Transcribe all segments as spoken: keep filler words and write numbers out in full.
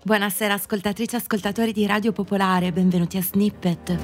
Buonasera ascoltatrici e ascoltatori di Radio Popolare, benvenuti a Snippet.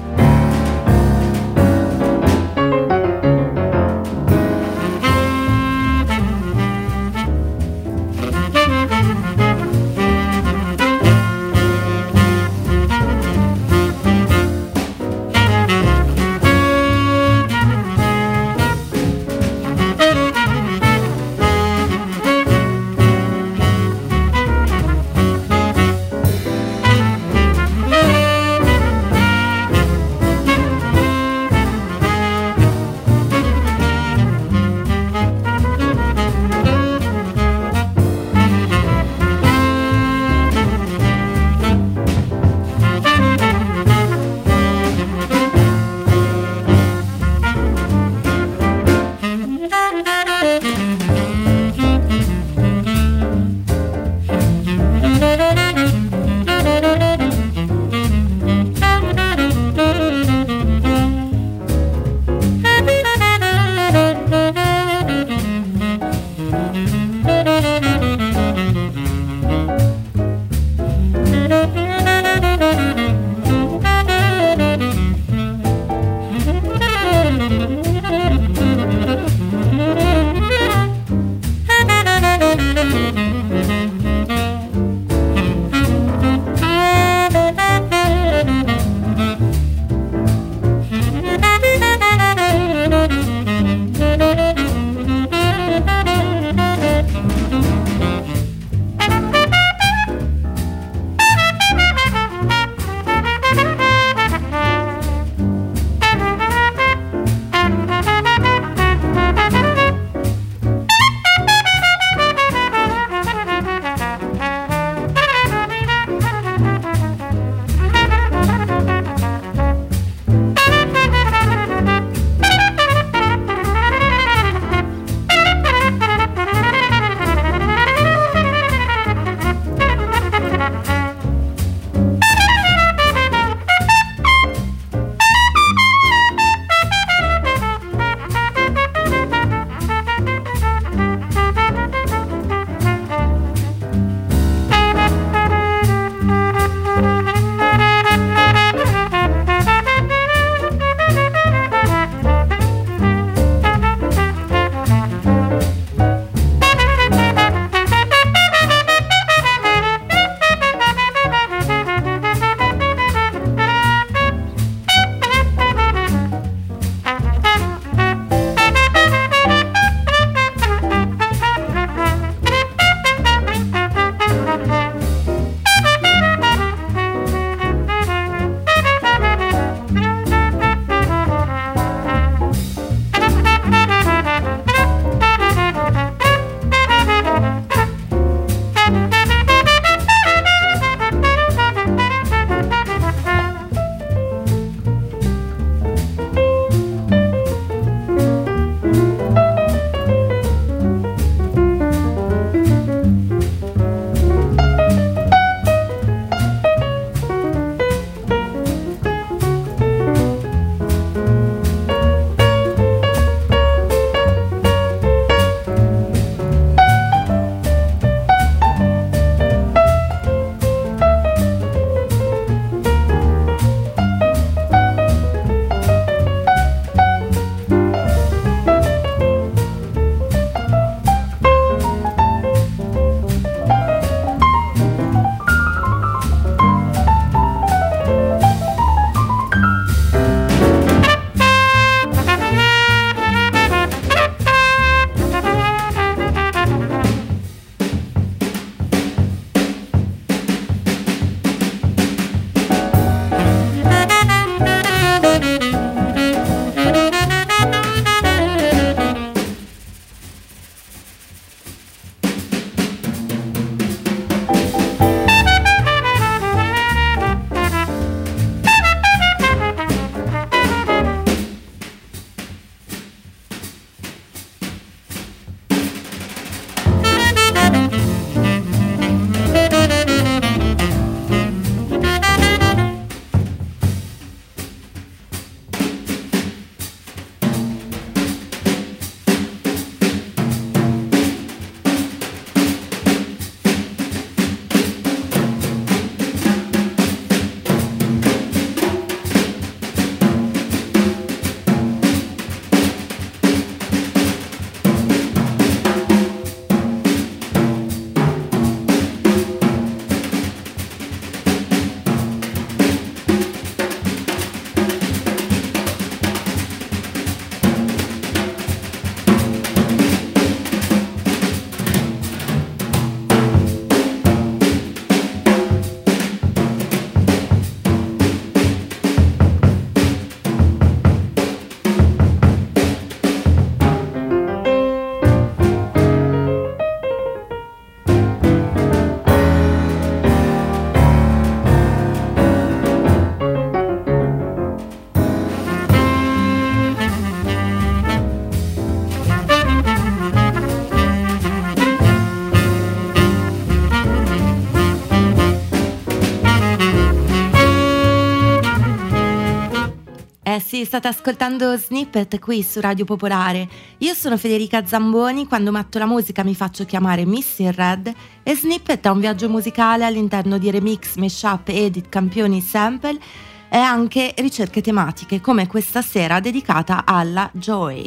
Sì, state ascoltando Snippet qui su Radio Popolare. Io sono Federica Zamboni, quando metto la musica mi faccio chiamare Missy Red e Snippet è un viaggio musicale all'interno di remix, mashup, edit, campioni, sample e anche ricerche tematiche, come questa sera dedicata alla Joy.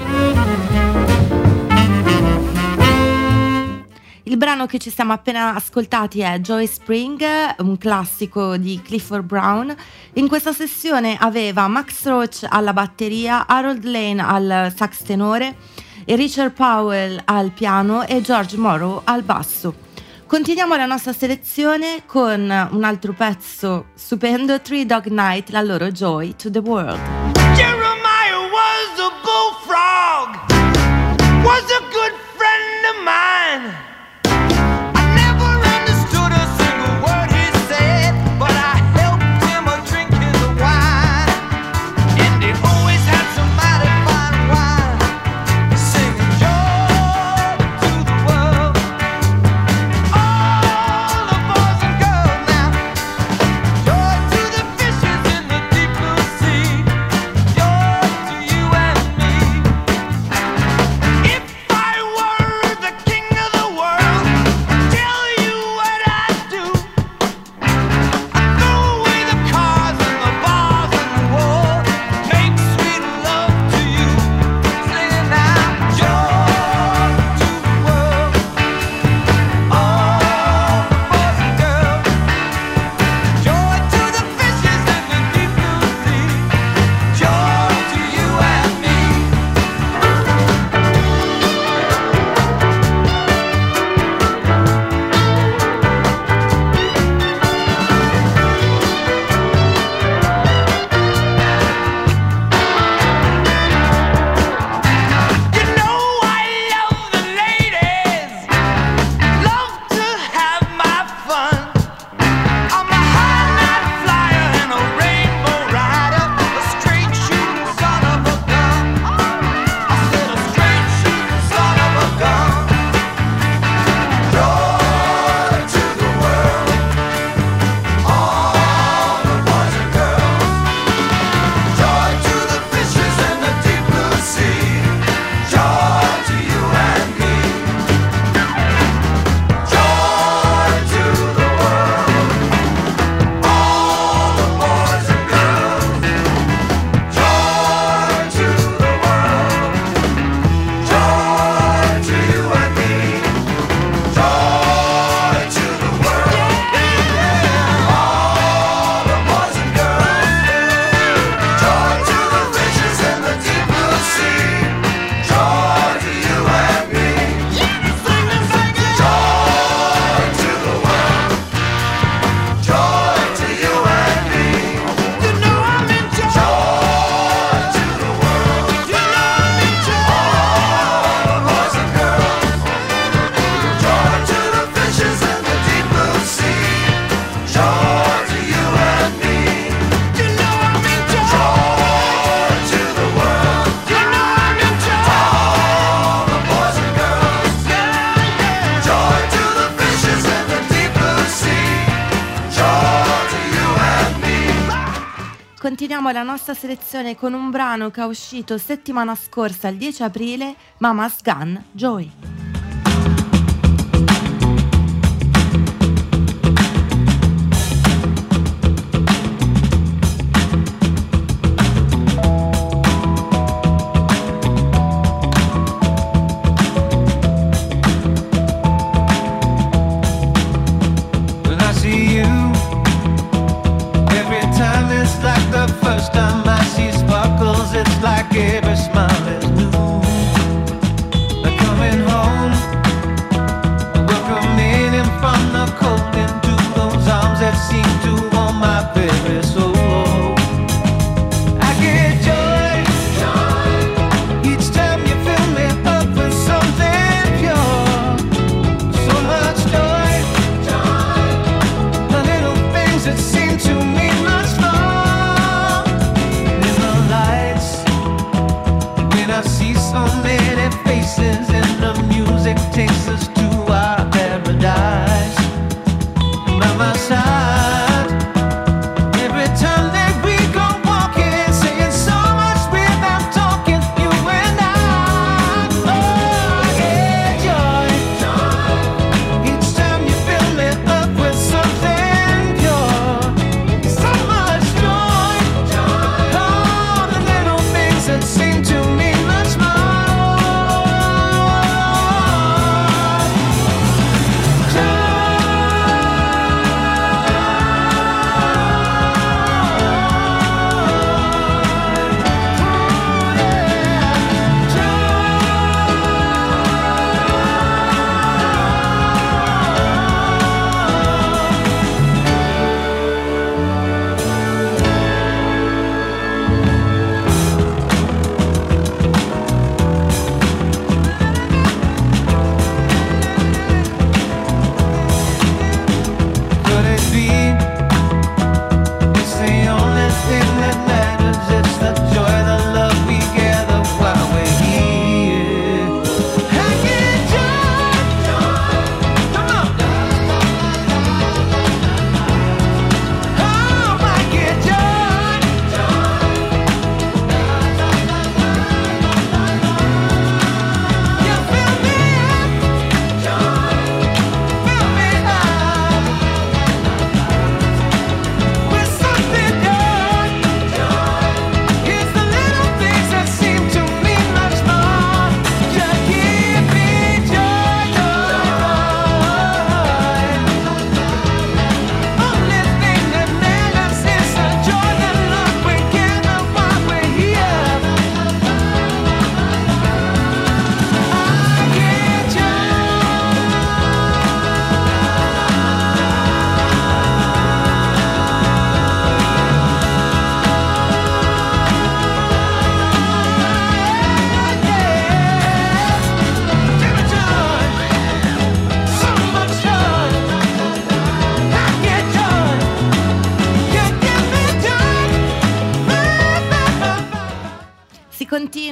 Il brano che ci siamo appena ascoltati è Joy Spring, un classico di Clifford Brown. In questa sessione aveva Max Roach alla batteria, Harold Lane al sax tenore, e Richard Powell al piano e George Morrow al basso. Continuiamo la nostra selezione con un altro pezzo stupendo, Three Dog Night, la loro Joy to the World. Jeremiah was a bullfrog, was a good friend of mine. Continuiamo la nostra selezione con un brano che è uscito settimana scorsa, il dieci aprile, Mama's Gun, Joy. Every smile is new. They're coming home.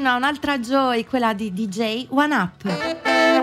una, un'altra Joy, quella di D J One Up.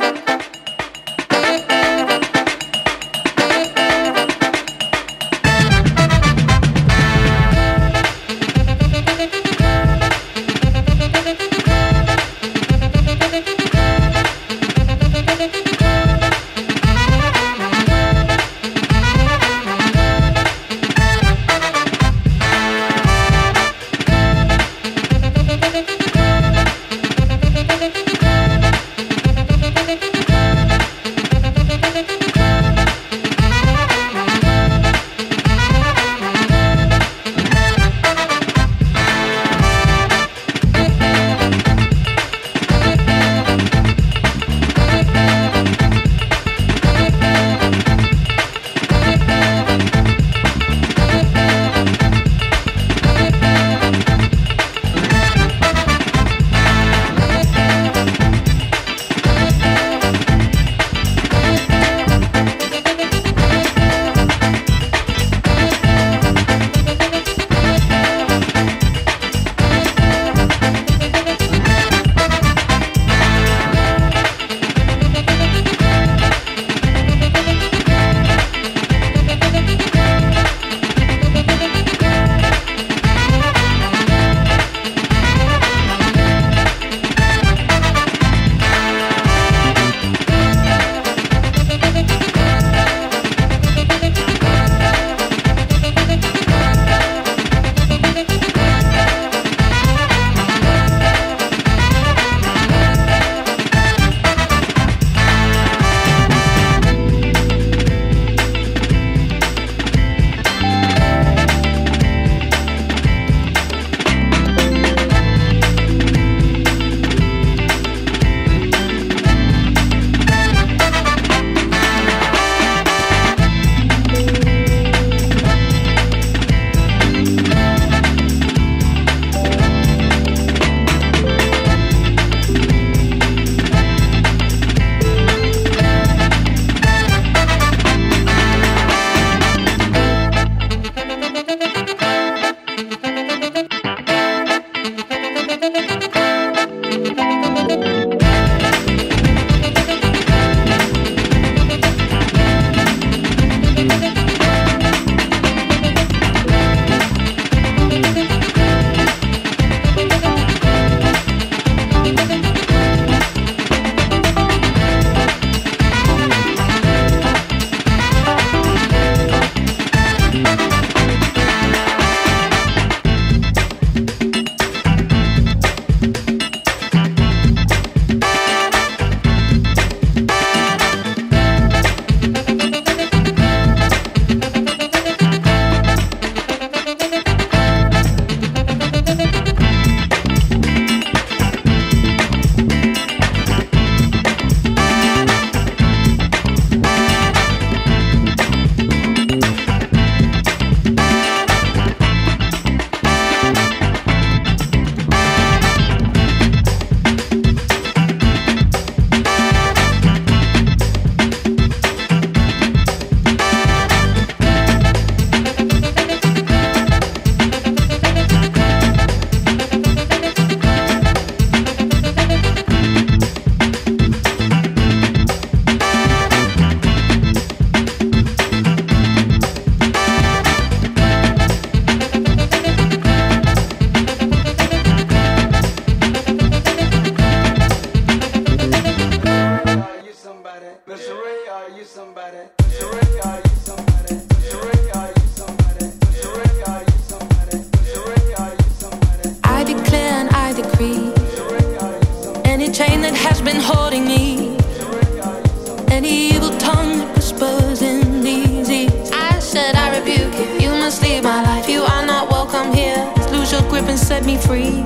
Set me free.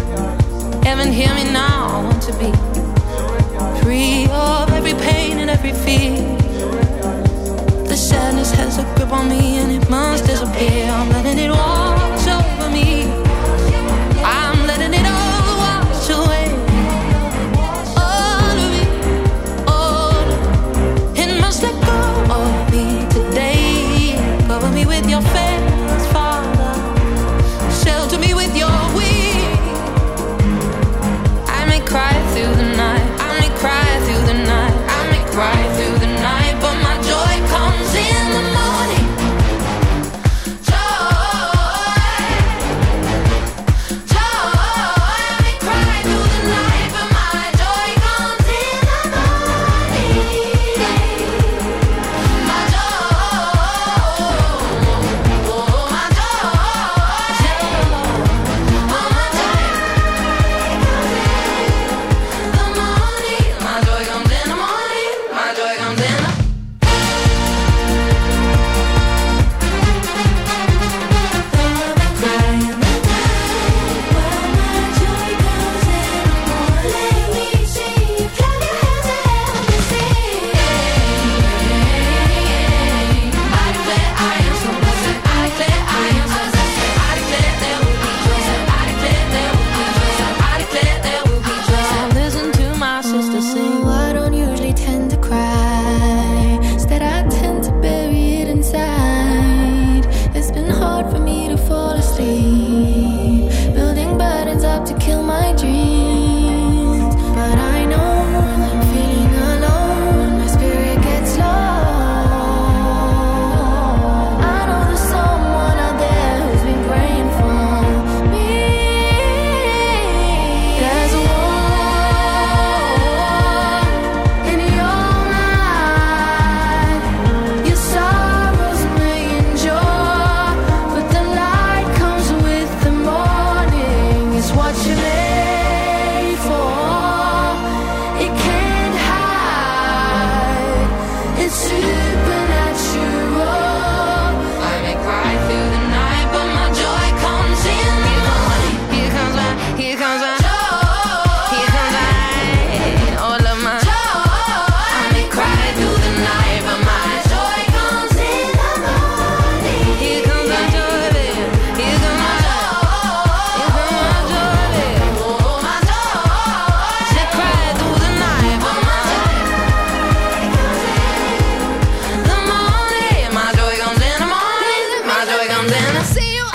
Heaven, hear me now. I want to be free of every pain and every fear. The sadness has a grip on me and it must disappear. I'm letting it wash over me. I'm letting it all wash away. All of me, all of me. It must let go of me today. Cover me with your face, Father. Shelter me with your wings. supernatural. I may cry through the night, but my joy comes in the morning. Here comes my, here comes my joy. Here comes my, all of my joy. I may cry through the night, but my joy comes in the morning. Here comes my joy, baby. Here comes my joy. Here comes my joy, baby. Oh, my joy. She cried through the night, but my joy comes in the morning. My joy comes in the morning. My joy comes in. I see you.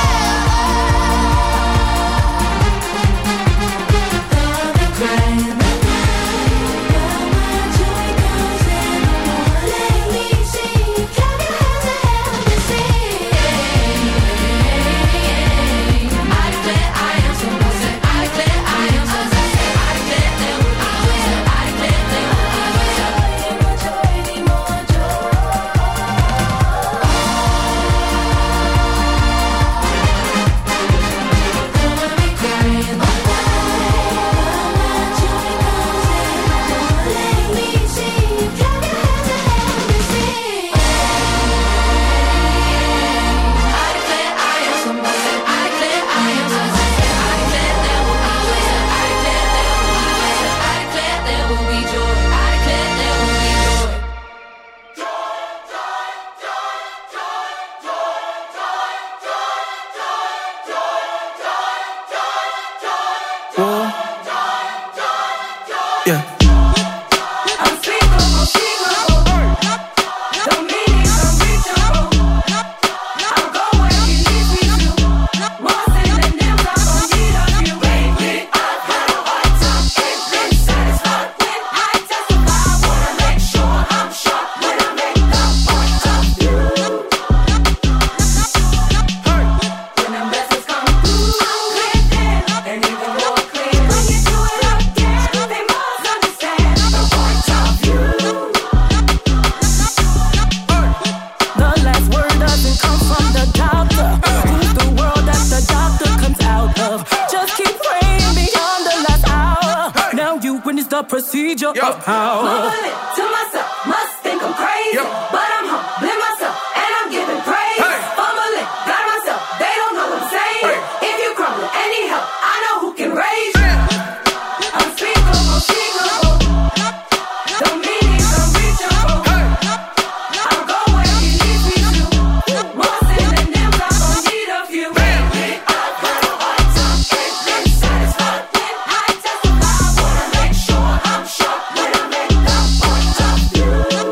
Procedure of how Mumble it to myself, must think I'm crazy, but I'm humbling myself and I'm giving praise. Hey. Fumble it, got myself, they don't know what I'm saying. Hey. If you crumble, any help, I know who can raise you. Unspeakable, unspeakable, the meaning's unreachable. Hey. I'll go where you need me to. More sin than them, I'm gon' need a few. Wake me up, when the hard time ain't been satisfied. When I testify, wanna make sure I'm sure when I make the point of view.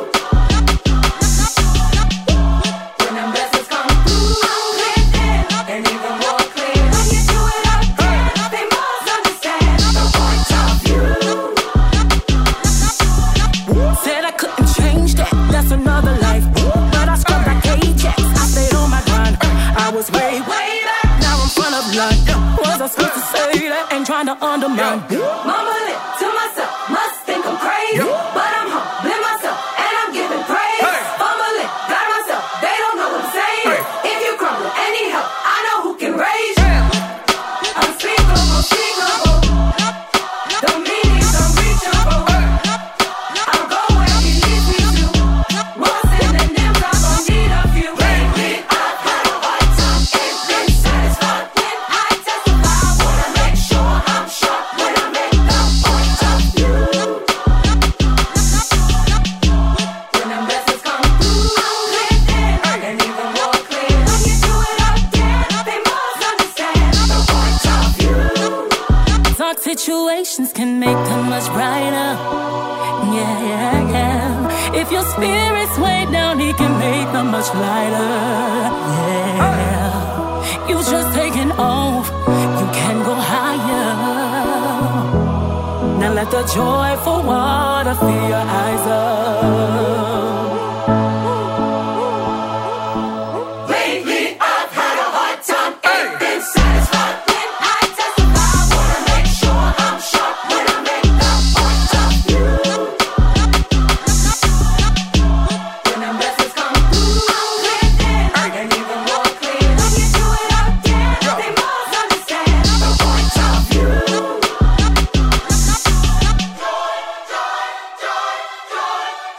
When them blessings come through, I'm clear and even more clear. When you do it again, they must understand the point of view. said I couldn't change that. That's another life. But I scrubbed like Ajax. I stayed on my grind. I was way, way back. Now I'm front of line. Was I supposed to say that? Ain't trying to undermine. Mumble it to myself, must think I'm crazy, but I'm humbling myself and I'm giving praise. Fumble it, got myself, they don't know what I'm saying. If you crumble, any help, I know who can raise you. Unspeakable, unspeakable, the meaning's unreachable. I'll go where you need me to. More sin than them, I'm gon' need a few. Lately, I've had a hard time, ain't been satisfied. When I testify, wanna make sure I'm sure when I make the point of view. When them blessings come through, I'm clear then, and even more clear. When you do it again, they must understand the point of view. Dark situations can make them much brighter. Yeah, yeah, yeah. If your spirit's way down, he can make them much lighter. Yeah. You just taking off, you can go higher. Now let the joyful water fill your eyes up. Lately, I've had a hard time, ain't been satisfied. When I testify, wanna make sure I'm sure when I make the point of view. When them blessings come through, I'm clear then, and even more clear. When you do it again, they must understand the point of view. Joy, joy, joy, joy, joy.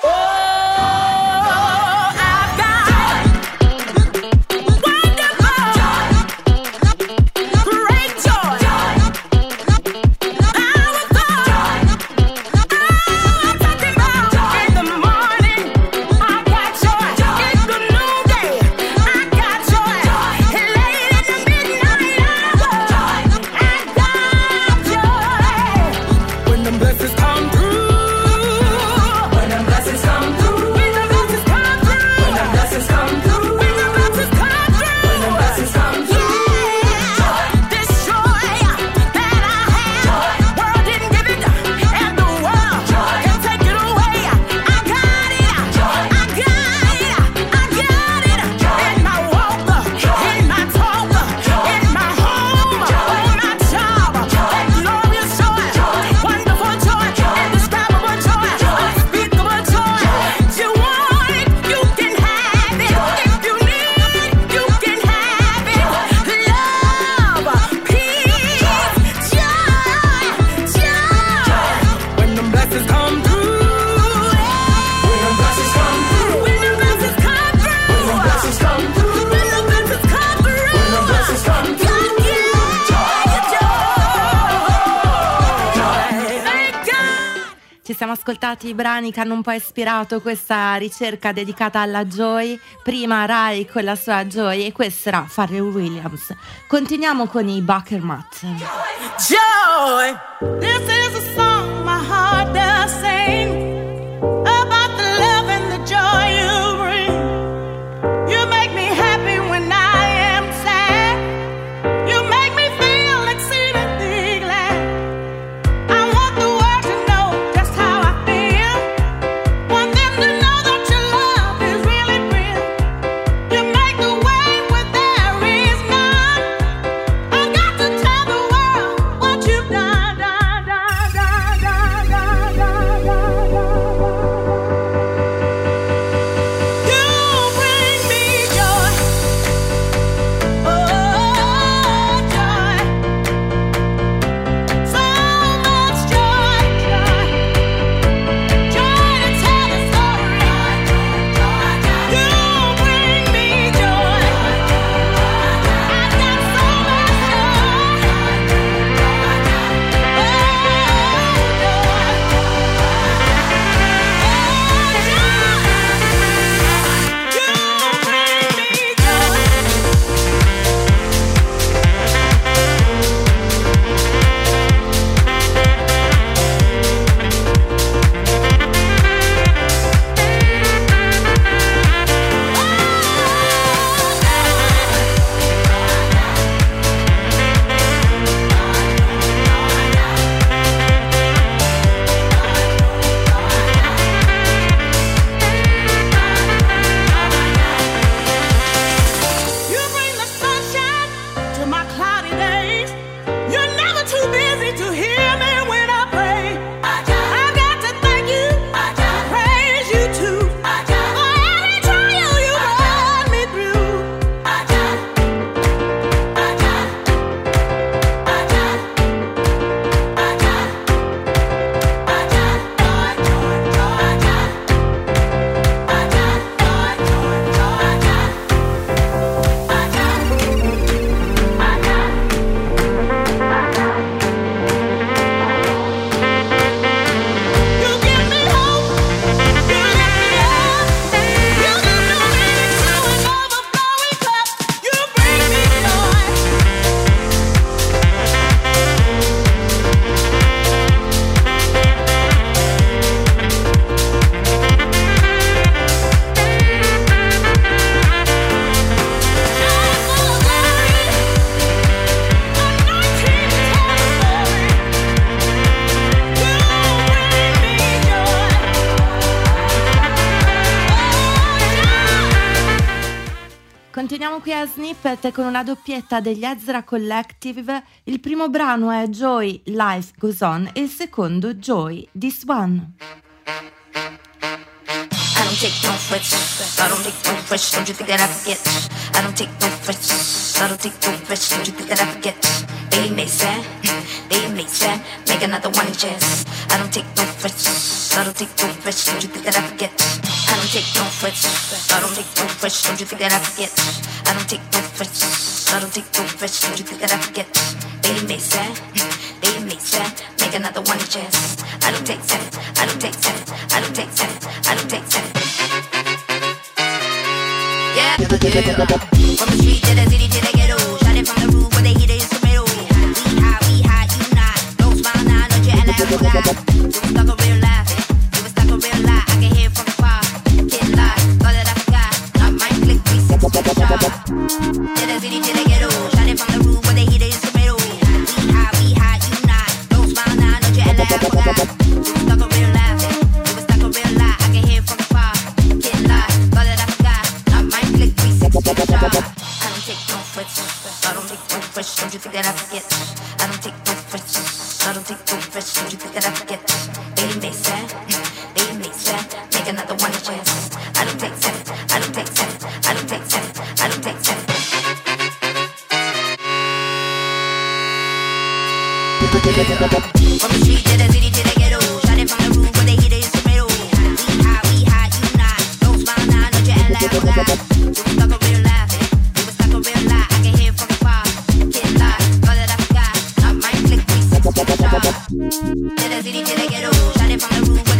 ci siamo ascoltati i brani che hanno un po' ispirato questa ricerca dedicata alla Joy. Prima Rai con la sua Joy e questa era Pharrell Williams. Continuiamo con i Buckermat. Joy, this is a song my heart does sing about the love and the joy you bring. You make me happy when I am sad. You make me feel exceedingly glad. I want the world to know just how I feel. Want them to know that your love is really real. You make the way where there is none. I've got to tell the world what you've done, done, done, done, done, done, done, done, done. You bring me joy, oh joy, so much joy, joy, joy to tell the story. You bring me joy, I've got so much joy, oh joy, you You bring the sunshine to my cloudy days. You're never too busy to hear me when I pray. I've got to thank you, praise you too, for every trial you brought me through. You give me hope, you lift me up, you give me meaning to an overflowing cup. You bring me joy. Continuiamo qui a Snippet con una doppietta degli Ezra Collective. Il primo brano è Joy, Life Goes On e il secondo Joy, This One. I don't take no frets, I don't take no frets, don't you think that I forget? I don't take no frets, I don't take no frets, don't you think that I forget? They may sad, they may sad, make another one chance. I don't take no frets, I don't take no frets, don't you think that I forget? I don't take no frets, I don't take no frets, don't you think that I forget? I don't take no frets, I don't take no frets, don't you think that I forget? They may sad, they may sad, make another one chance. I don't take seven, I don't take seven, I don't take seven, I don't take seven. Yeah, yeah. From the street to the city to the ghetto, shot it from the roof where they hear the instrumental. We high, we high, you not. Don't smile now, don't you act like a guy. You was stuck a real life, you was stuck a real lie. I can hear it from afar, can't lie. Thought that I forgot, not my click three sixty shot. To the city to the ghetto, shot it from the roof where they hear the instrumental. We high, we high, you not. Don't smile now, don't you act like a guy. You was stuck a real life, you was stuck a real lie. I can hear it from afar, can't lie. Thought that I forgot, not my click three sixty shot. I don't take no frets, I don't take no frets, don't you think that I forget? I don't take no frets, I don't take no frets, don't you think that I forget? They may sad, they may sad, make another one chance. I don't take seven, I don't take seven, I don't take seven, I don't take seven. From the street to the city to the ghetto, shot it from the roof where they hear the instrumental. We high, we high, you not. Don't smile now, don't you act like a guy. You was stuck a real life, you was stuck a real lie. I can hear it from afar, can't lie. Thought that I forgot, not my click three sixty shot. To the city to the ghetto, shot it from the roof.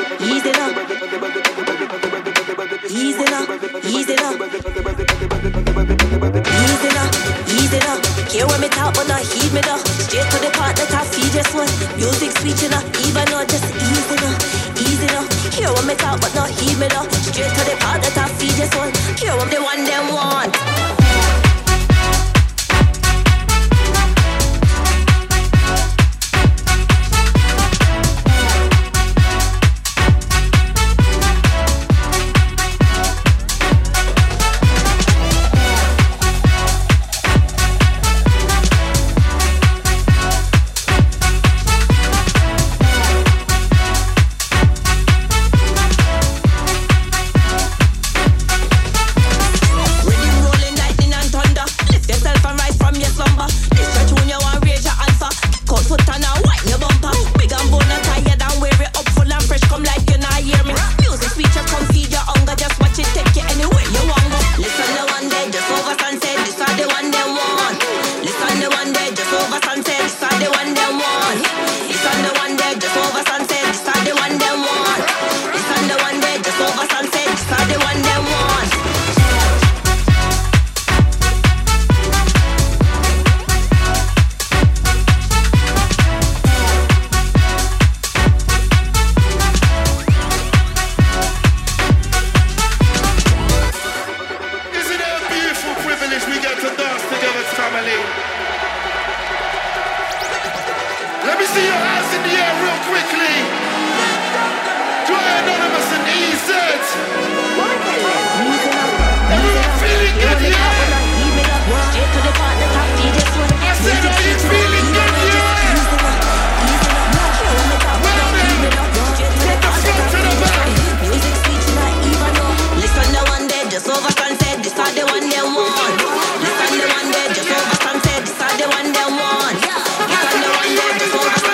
easy now. Easy now, easy now. Easy now, easy now. Hear when me talk but not heed me though. Straight to the part that I feed just one. Music sweet you know, even though just easy now, easy now. Hear when me talk but not heed me though. Straight to the part that I feed just one. Hear when the one them want.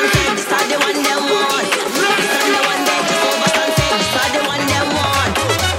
One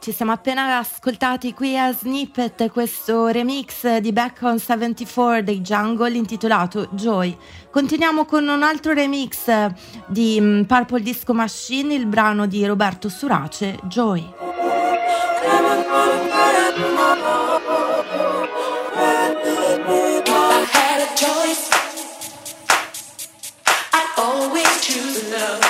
ci siamo appena ascoltati qui a Snippet questo remix di Back on settantaquattro dei Jungle intitolato Joy. Continuiamo con un altro remix di Purple Disco Machine, il brano di Roberto Surace, Joy. I had a choice. I always choose love.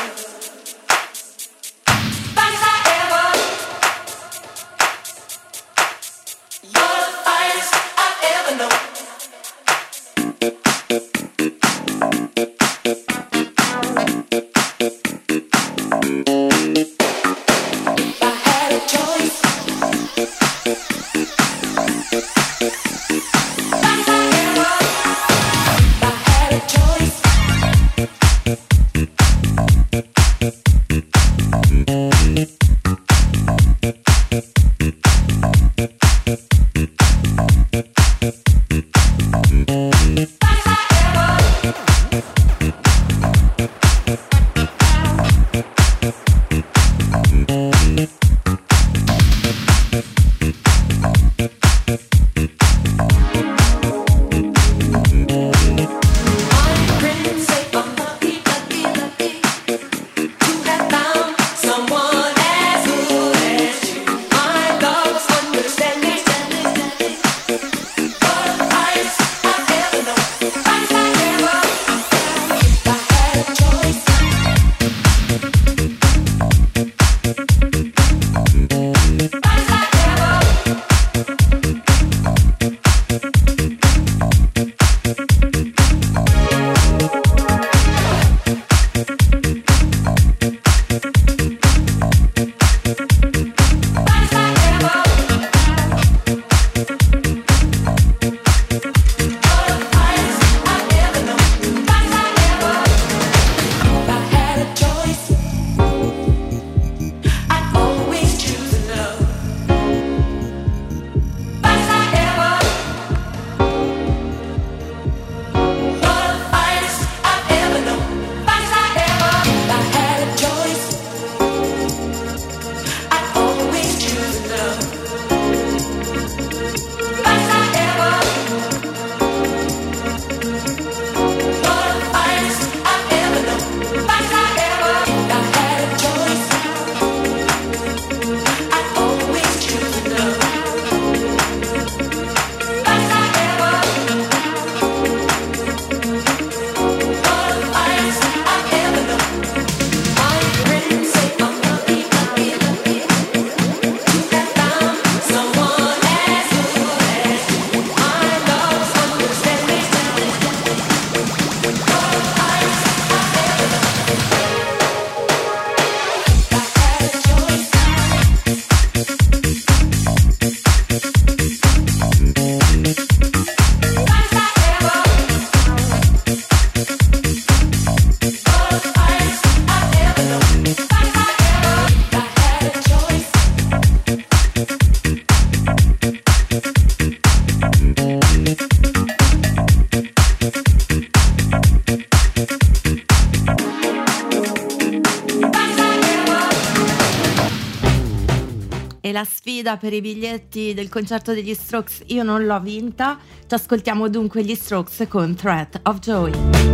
E la sfida per i biglietti del concerto degli Strokes io non l'ho vinta. Ci ascoltiamo dunque gli Strokes con Threat of Joy.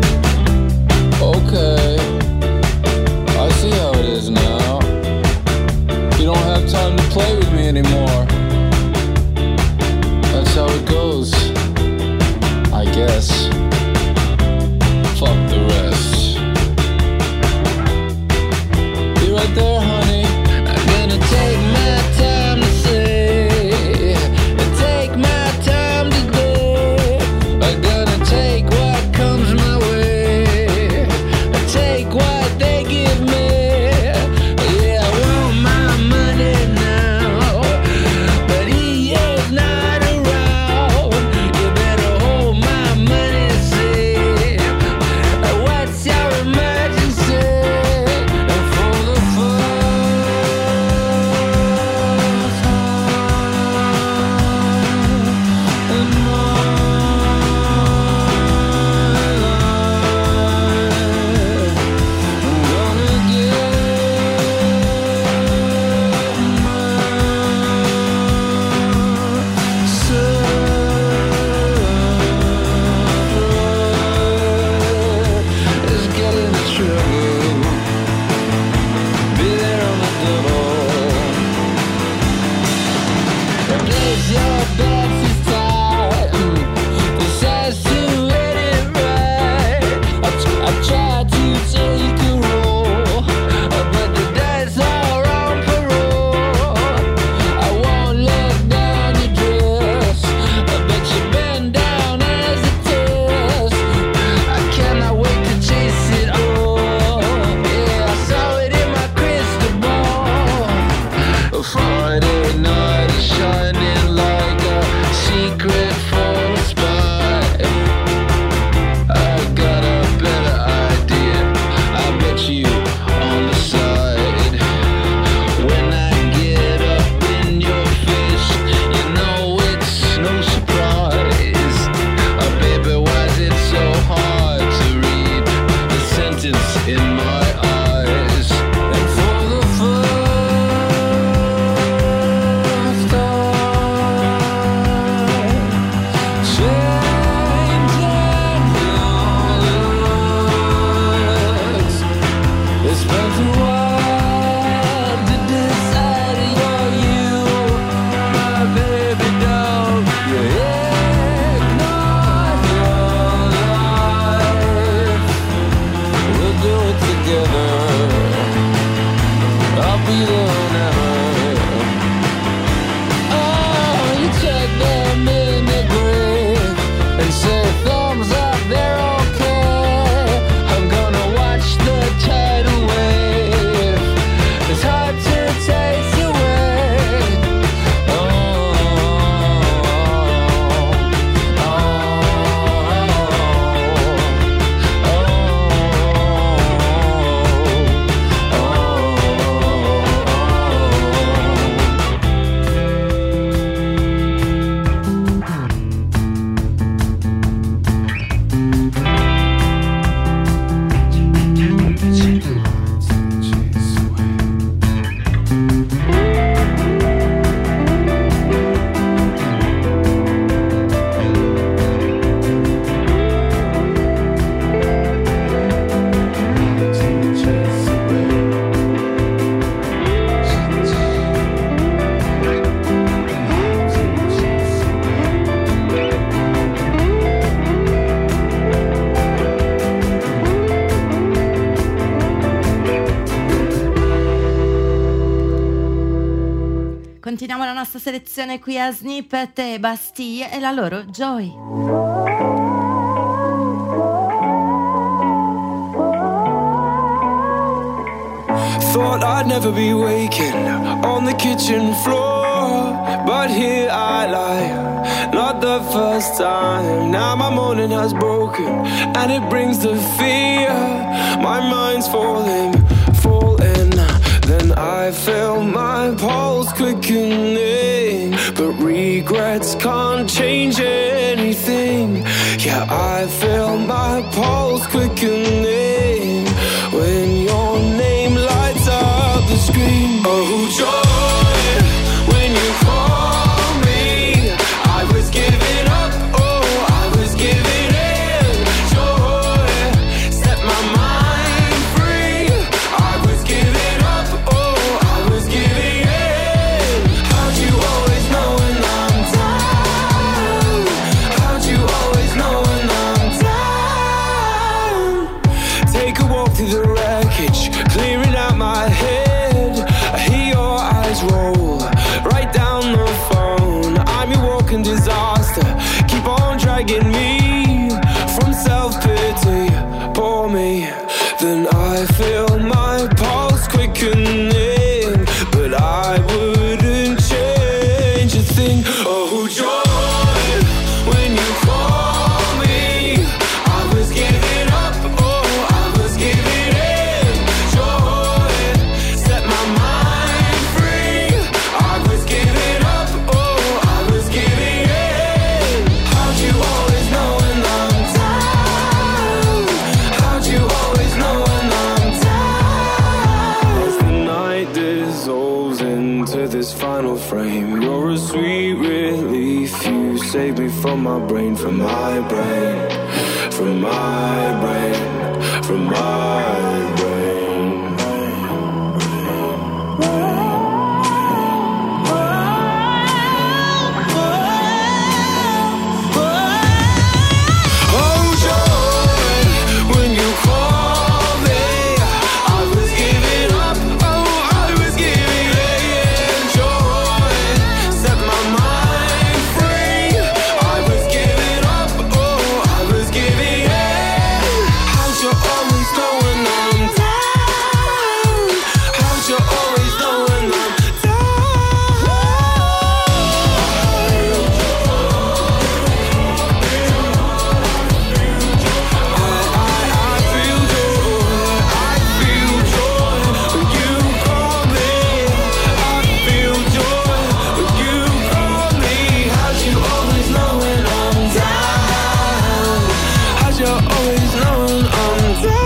Okay, I see how it is now. You don't have time to play with me anymore. That's how it goes, I guess. Fuck the rest. You right there, honey? I'm gonna take my time to say, and take my time today. I'm gonna take what comes my way, and take what they give me. Yeah, I want my money now. la nostra selezione qui a Snippet e Bastille e la loro Joy. Thought I'd never be waking on the kitchen floor, but here I lie, not the first time. Now my morning has broken and it brings the fear. My mind's falling, falling. Then I feel my pulse quickening, but regrets can't change anything. Yeah, I feel my pulse quickening when your name lights up the screen. Oh, joy, when you call me, I was giving up, oh, I was giving in. Joy, set my mind free, I was giving up, oh, I was giving in. How'd you always know when I'm down? How'd you always know when I'm down? Take a walk through the wreckage, clearing out my head. I hear your eyes roll right down the phone. I'm your walking disaster, keep on dragging me from self-pity. Pour me, then I feel my pulse quickening, but I wouldn't change a thing. Oh, joy, when you call me, I was giving up, oh, I was giving in. Joy, set my mind free, I was giving up, oh, I was giving in. How'd you always know when I'm down? How'd you always know when I'm down? As the night dissolves into this final frame, you're a sweet relief. You save me from my brain, from my brain, from my brain, from my brain. Oh, joy, when you call me, I was giving up, oh, I was giving in. Joy, set my mind free, I was giving up, oh, I was giving in. How'd you always know when I'm down? How'd you always know when I'm down? I feel joy, I feel joy when you call me. I feel joy when you call me. How'd you always know when I'm down? How'd you always know when I'm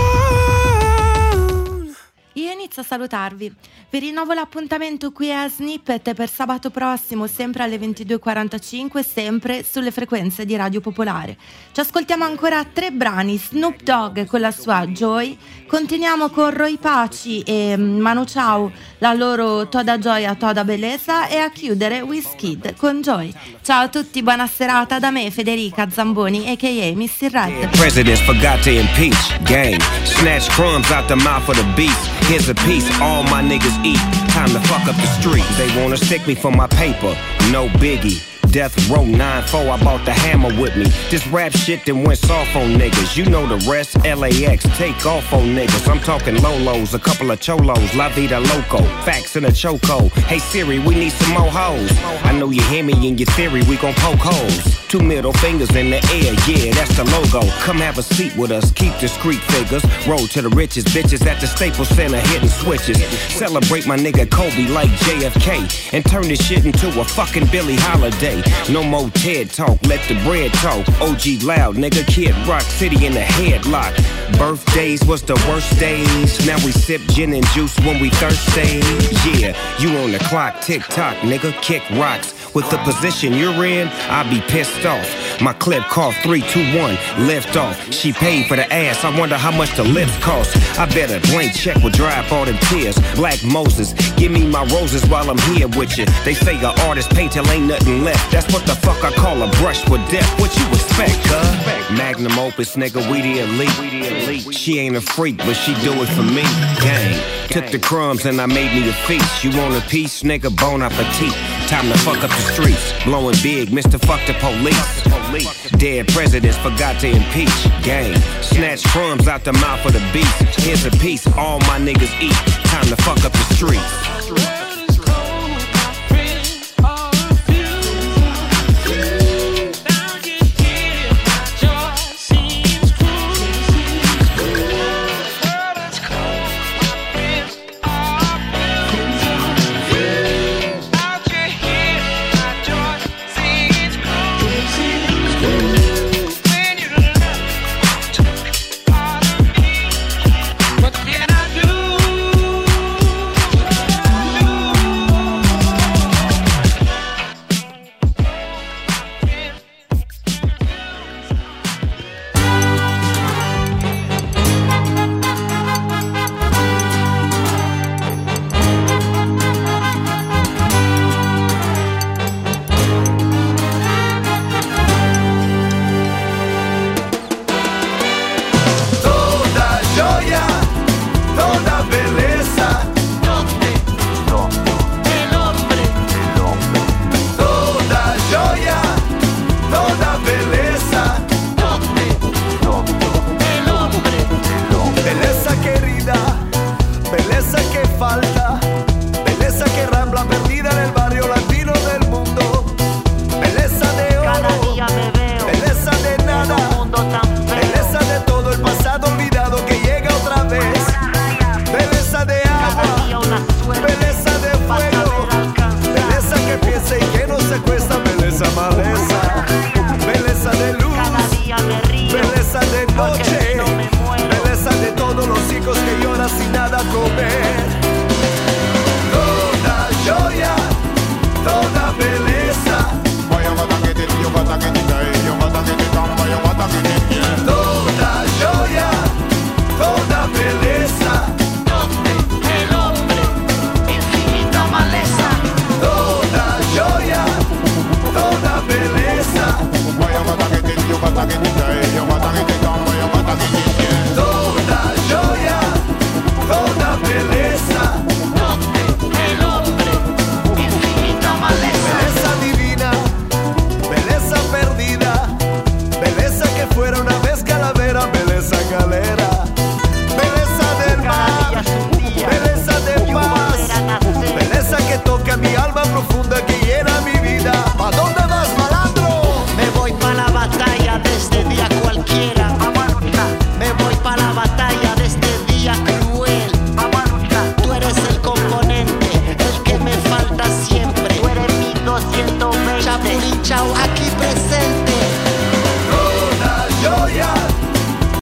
down? Io inizio a salutarvi. Vi rinnovo l'appuntamento qui a Snippet per sabato prossimo, sempre alle ventidue e quarantacinque, sempre sulle frequenze di Radio Popolare. Ci ascoltiamo ancora tre brani: Snoop Dogg con la sua Joy, continuiamo con Roy Paci e Manu Chao, la loro Toda Gioia, Toda Bellezza, e a chiudere Wizkid con Joy. Ciao a tutti, buona serata da me, Federica Zamboni, a k a. Missy Red. Presidents forgot to impeach. Gang. Snatch crumbs out the mouth of the beast. Here's a piece all my niggas eat. Time to fuck up the street. They wanna stick me for my paper. No biggie. Death Row nine four, I bought the hammer with me. This rap shit that went soft on niggas. You know the rest, L A X, take off on niggas. I'm talking Lolos, a couple of Cholos, La Vida Loco, facts in a choco. Hey Siri, we need some more hoes. I know you hear me in your theory, we gon' poke holes. Two middle fingers in the air, yeah, that's the logo. Come have a seat with us, keep discreet figures. Roll to the richest bitches at the Staples Center, hitting switches. Celebrate my nigga Kobe like J F K, and turn this shit into a fucking Billie Holiday. No more TED talk, let the bread talk. O G loud, nigga, Kid Rock City in the headlock. Birthdays was the worst days. Now we sip gin and juice when we thirsty. Yeah, you on the clock, tick tock, nigga, kick rocks. With the position you're in, I be pissed off. My clip called three two one, lift off. She paid for the ass, I wonder how much the lips cost. I bet a blank check will dry up all them tears. Black Moses, give me my roses while I'm here with you. They say an artist paint till ain't nothing left. That's what the fuck I call a brush with death. What you expect, huh? Magnum opus, nigga, we the elite. We the elite. She ain't a freak, but she do it for me. Gang. Took the crumbs and I made me a feast. You want a piece, nigga, bon appetit. Time to fuck up the streets. Blowing big, Mister Fuck the police. Dead presidents forgot to impeach. Gang, snatch crumbs out the mouth of the beast. Here's a piece, all my niggas eat. Time to fuck up the streets. Belleza que toca mi alma profunda que